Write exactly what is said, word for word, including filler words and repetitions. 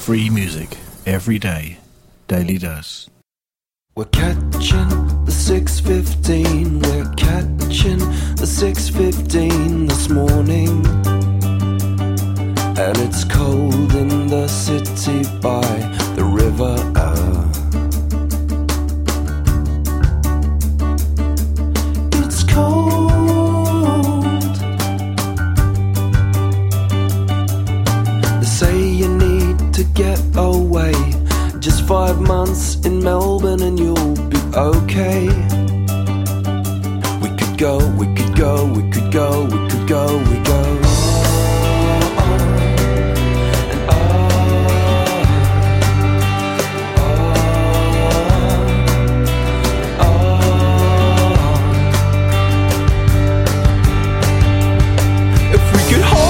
Free music every day. Daily Dose. We're catching the six fifteen, we're catching the six fifteen this morning. And it's cold in the city by the river. It's cold. They say you need to get away. Just five months in Melbourne and you'll be okay. We could go, we could go, we could go, we could go, we go. If we could hold